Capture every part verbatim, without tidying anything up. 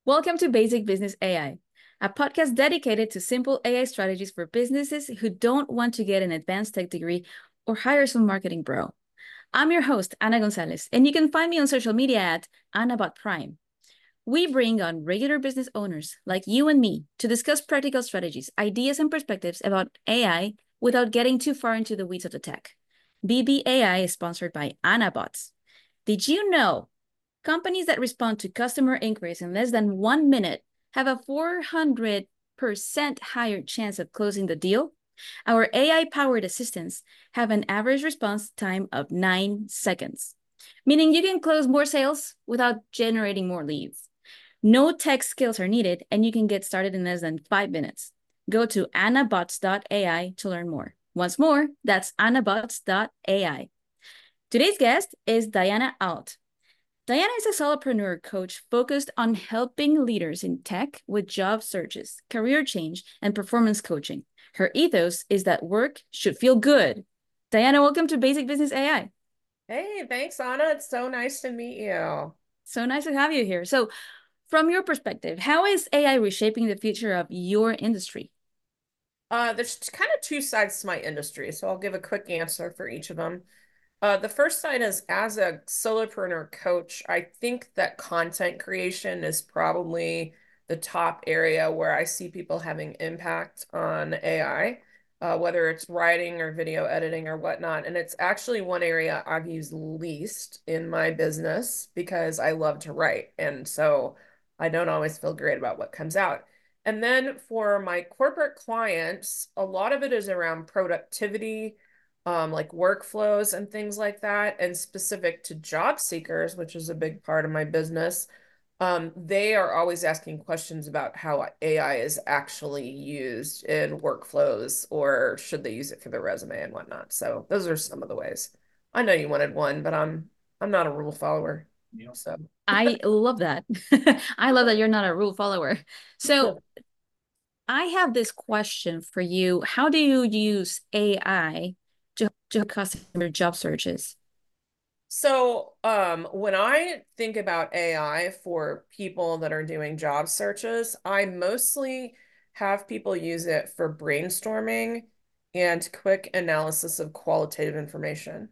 Welcome to Basic Business A I, a podcast dedicated to simple A I strategies for businesses who don't want to get an advanced tech degree or hire some marketing bro. I'm your host, Ana Gonzalez, and you can find me on social media at AnnaBotPrime. We bring on regular business owners like you and me to discuss practical strategies, ideas, and perspectives about A I without getting too far into the weeds of the tech. B B A I is sponsored by AnnaBots. Did you know companies that respond to customer inquiries in less than one minute have a four hundred percent higher chance of closing the deal? Our A I-powered assistants have an average response time of nine seconds, meaning you can close more sales without generating more leads. No tech skills are needed, and you can get started in less than five minutes. Go to annabots dot A I to learn more. Once more, that's annabots dot A I. Today's guest is Diana Alt. Diana is a solopreneur coach focused on helping leaders in tech with job searches, career change, and performance coaching. Her ethos is that work should feel good. Diana, welcome to Basic Business A I. Hey, thanks, Anna. It's so nice to meet you. So nice to have you here. So, from your perspective, how is A I reshaping the future of your industry? Uh, there's kind of two sides to my industry, so I'll give a quick answer for each of them. Uh, the first side is as a solopreneur coach, I think that content creation is probably the top area where I see people having impact on A I, uh, whether it's writing or video editing or whatnot. And it's actually one area I've used least in my business because I love to write. And so I don't always feel great about what comes out. And then for my corporate clients, a lot of it is around productivity, um, like workflows and things like that, and specific to job seekers, which is a big part of my business. Um, they are always asking questions about how A I is actually used in workflows, or should they use it for their resume and whatnot. So those are some of the ways. I know you wanted one, but I'm I'm not a rule follower. So I love that. I love that you're not a rule follower. So, I have this question for you. How do you use A I to, to customer job searches? So, um, when I think about A I for people that are doing job searches, I mostly have people use it for brainstorming and quick analysis of qualitative information.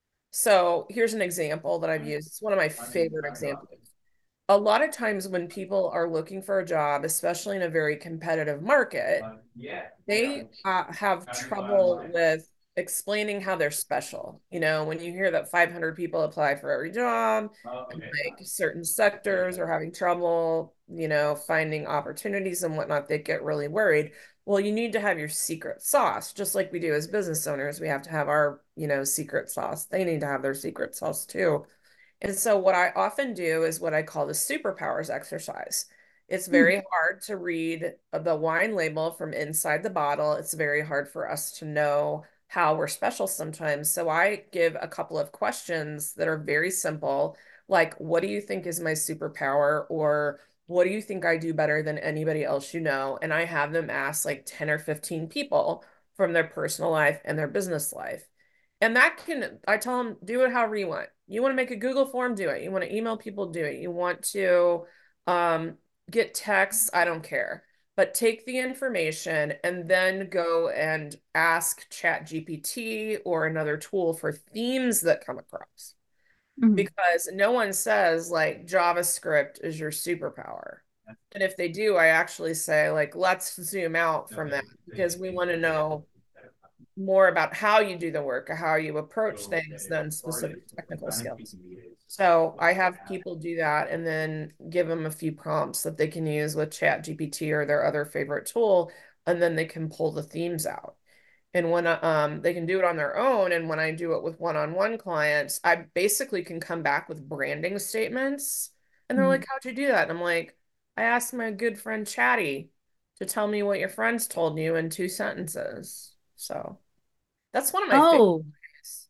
So, here's an example that I've used. It's one of my favorite examples. A lot of times when people are looking for a job, especially in a very competitive market, they uh, have trouble with explaining how they're special. You know, when you hear that five hundred people apply for every job and like certain sectors are having trouble, you know, finding opportunities and whatnot, they get really worried. Well, you need to have your secret sauce, just like we do as business owners. We have to have our, you know, secret sauce. They need to have their secret sauce too. And so what I often do is what I call the superpowers exercise. It's Hmm. very hard to read the wine label from inside the bottle. It's very hard for us to know how we're special sometimes. So I give a couple of questions that are very simple, like, what do you think is my superpower? Or what do you think I do better than anybody else you know? And I have them ask like ten or fifteen people from their personal life and their business life. And that can, I tell them, do it however you want. You want to make a Google form, do it. You want to email people, do it. You want to um, get texts, I don't care. But take the information and then go and ask Chat G P T or another tool for themes that come across. Mhm. Because no one says like JavaScript is your superpower. And if they do, I actually say like, let's zoom out from that because we want to know more about how you do the work, how you approach things than specific technical skills. So I have people do that and then give them a few prompts that they can use with Chat G P T or their other favorite tool, and then they can pull the themes out. And when um, they can do it on their own, and when I do it with one-on-one clients, I basically can come back with branding statements. And they're Mhm. like, "How'd you do that?" And I'm like, "I asked my good friend Chatty to tell me what your friends told you in two sentences." So that's one of my favorite Oh, ways.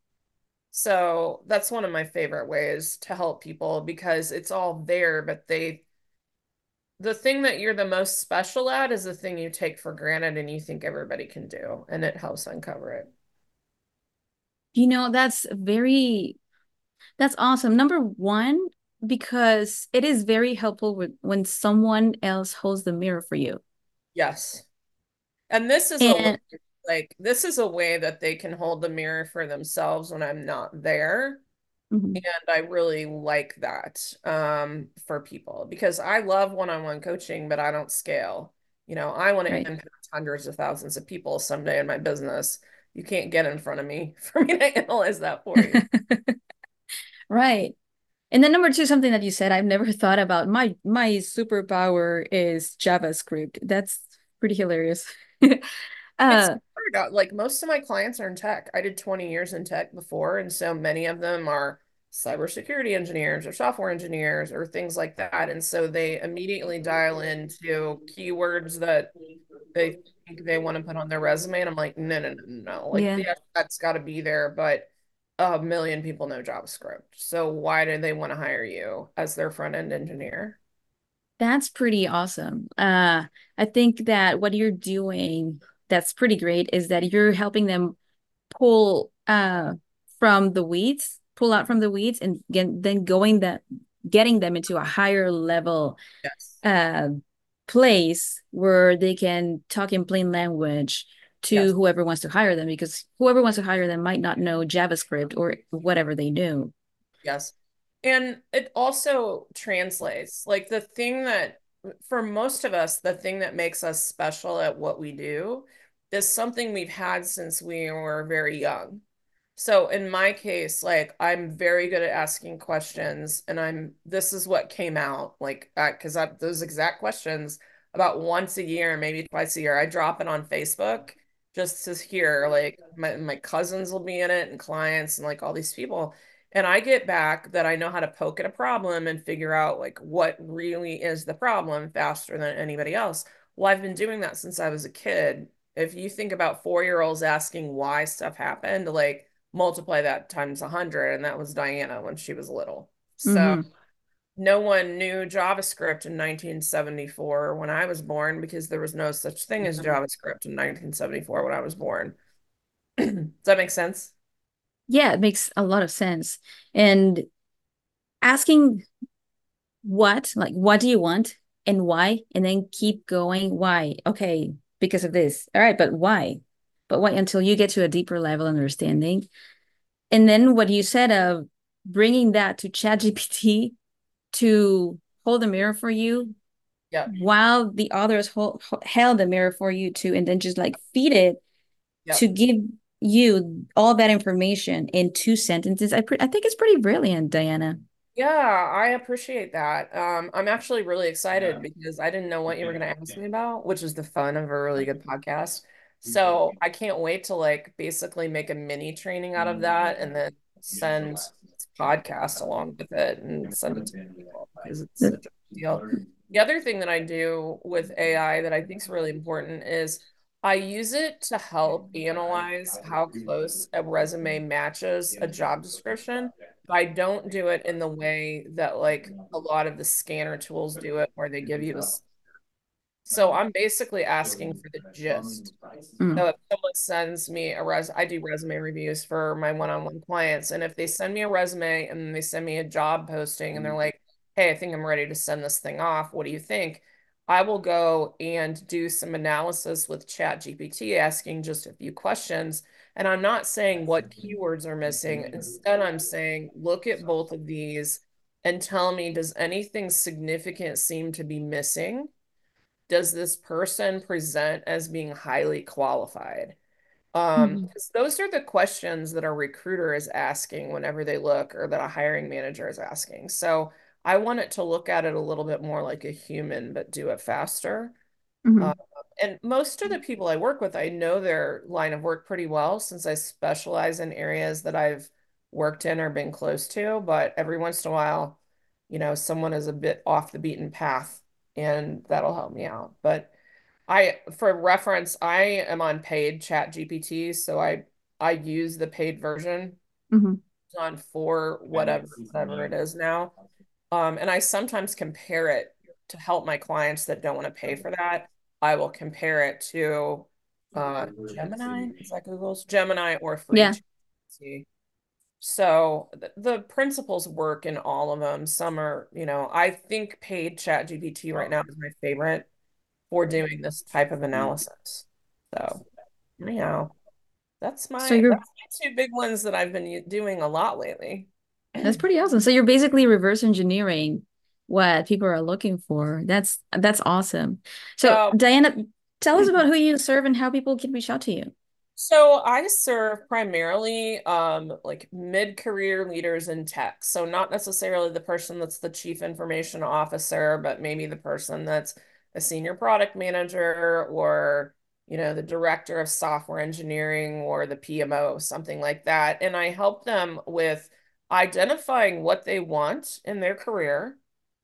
So that's one of my favorite ways to help people because it's all there, but they, the thing that you're the most special at is the thing you take for granted and you think everybody can do, and it helps uncover it. you know, that's very, that's awesome. Number one, because it is very helpful with, when someone else holds the mirror for you. Yes. And this is a And like this is a way that they can hold the mirror for themselves when I'm not there. mhm, And I really like that um, for people because I love one-on-one coaching, but I don't scale. You know, I want to right. impact hundreds of thousands of people someday in my business. You can't get in front of me for me to analyze that for you. Right. And then number two, something that you said I've never thought about. My my superpower is JavaScript. That's pretty hilarious. It's uh hard. Like most of my clients are in tech. I did twenty years in tech before, and so many of them are cybersecurity engineers or software engineers or things like that. And so they immediately dial into keywords that they think they want to put on their resume. And I'm like, no, no, no, no. Like, yeah, yeah, that's got to be there, but a million people know JavaScript. So why do they want to hire you as their front end engineer? that's pretty awesome. Uh I think that what you're doing that's pretty great is that you're helping them pull uh from the weeds, pull out from the weeds and get, then going that getting them into a higher level Yes. uh place where they can talk in plain language to Yes. whoever wants to hire them because whoever wants to hire them might not know JavaScript or whatever they do. Yes. And it also translates. Like the thing that, for most of us, the thing that makes us special at what we do is something we've had since we were very young. So in my case, like I'm very good at asking questions, and I'm this is what came out like because I those exact questions about once a year, maybe twice a year, I drop it on Facebook just to hear like my my cousins will be in it and clients and like all these people. And I get back that I know how to poke at a problem and figure out like what really is the problem faster than anybody else. Well, I've been doing that since I was a kid. If you think about four-year-olds asking why stuff happened, like multiply that times a hundred, and that was Diana when she was little. So Mm-hmm. no one knew JavaScript in nineteen seventy-four when I was born because there was no such thing as JavaScript in nineteen seventy-four when I was born. Does that make sense? Yeah, it makes a lot of sense. And asking what, like, what do you want and why? And then keep going. Why? Okay, because of this. All right, but why? But why until you get to a deeper level understanding. And then what you said of bringing that to ChatGPT to hold the mirror for you Yep. while the others hold, held the mirror for you too, and then just like feed it Yep. to give you all that information in two sentences. I pre- I think it's pretty brilliant, Diana. Yeah, I appreciate that. Um, I'm actually really excited because I didn't know what you were going to ask me about, which is the fun of a really good podcast. So I can't wait to like basically make a mini training out of that and then send this podcast along with it and send it to people because it's such a big deal. The other thing that I do with A I that I think is really important is I use it to help analyze how close a resume matches a job description. I don't do it in the way that like a lot of the scanner tools do it, where they give you this. So I'm basically asking for the gist. Mm, So if someone sends me a res, I do resume reviews for my one-on-one clients, and if they send me a resume and then they send me a job posting and they're like, "Hey, I think I'm ready to send this thing off. What do you think?" I will go and do some analysis with Chat G P T, asking just a few questions. And I'm not saying what keywords are missing. Instead, I'm saying, look at both of these and tell me, does anything significant seem to be missing? Does this person present as being highly qualified? Um, mhm, because those are the questions that a recruiter is asking whenever they look, or that a hiring manager is asking. So I want it to look at it a little bit more like a human, but do it faster. Uh, mhm, and most of the people I work with, I know their line of work pretty well since I specialize in areas that I've worked in or been close to. But every once in a while, you know, someone is a bit off the beaten path, and that'll help me out. But I, for reference, I am on paid Chat G P T, so I I use the paid version mhm, on for whatever whatever it is now. Um, and I sometimes compare it to help my clients that don't want to pay for that. I will compare it to uh, Gemini. Is that Google's Gemini or free yeah. G P T? So th- the principles work in all of them. Some are, you know, I think paid Chat G P T right now is my favorite for doing this type of analysis. So, anyhow, that's So my you're that's my two big ones that I've been u- doing a lot lately. That's pretty awesome. So you're basically reverse engineering what people are looking for. That's that's awesome. So So Diana, tell us about who you serve and how people can reach out to you. So I serve primarily um, like mid-career leaders in tech. So not necessarily the person that's the chief information officer, but maybe the person that's a senior product manager or, you know, the director of software engineering or the P M O, something like that. And I help them with identifying what they want in their career,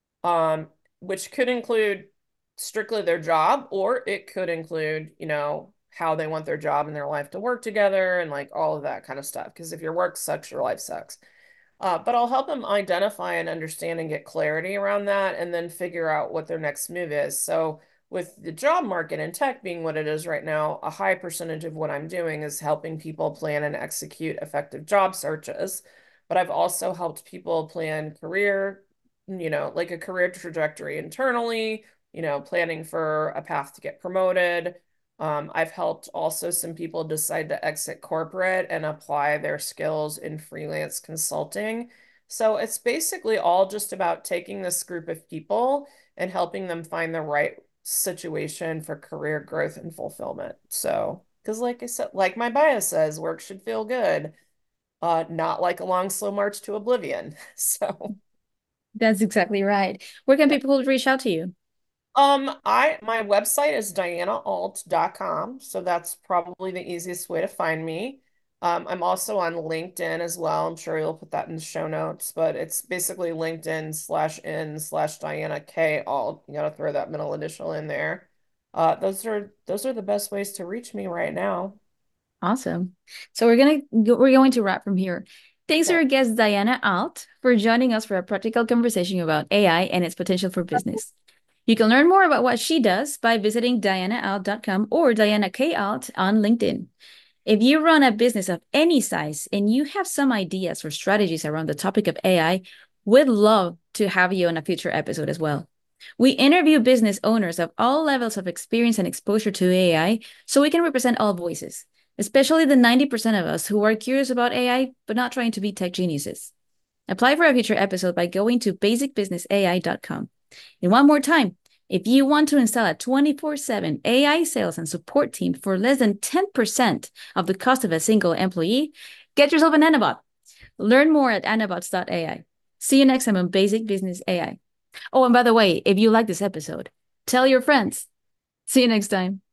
um, which could include strictly their job, or it could include, you know, how they want their job and their life to work together and like all of that kind of stuff. Because if your work sucks, your life sucks. Uh, but I'll help them identify and understand and get clarity around that and then figure out what their next move is. So, with the job market and tech being what it is right now, a high percentage of what I'm doing is helping people plan and execute effective job searches. But I've also helped people plan career, you know, like a career trajectory internally, you know, planning for a path to get promoted. Um, I've helped also some people decide to exit corporate and apply their skills in freelance consulting. So it's basically all just about taking this group of people and helping them find the right situation for career growth and fulfillment. So, because like I said, like my bio says, work should feel good, uh, not like a long, slow march to oblivion. So. That's exactly right. Where can people reach out to you? Um, I my website is diana alt dot com, so that's probably the easiest way to find me. Um, I'm also on LinkedIn as well. I'm sure you'll put that in the show notes, but it's basically LinkedIn slash in slash Diana K Alt. You gotta throw that middle initial in there. Uh, those are those are the best ways to reach me right now. Awesome. So we're gonna go, we're going to wrap from here. Thanks to Okay. our guest Diana Alt for joining us for a practical conversation about A I and its potential for business. You can learn more about what she does by visiting diana alt dot com or Diana K Alt on LinkedIn. If you run a business of any size and you have some ideas or strategies around the topic of A I, we'd love to have you on a future episode as well. We interview business owners of all levels of experience and exposure to A I so we can represent all voices, especially the ninety percent of us who are curious about A I but not trying to be tech geniuses. Apply for a future episode by going to basic business A I dot com. And one more time, if you want to install a twenty-four seven A I sales and support team for less than ten percent of the cost of a single employee, get yourself an Anabot. Learn more at anabots dot A I. See you next time on Basic Business A I. Oh, and by the way, if you like this episode, tell your friends. See you next time.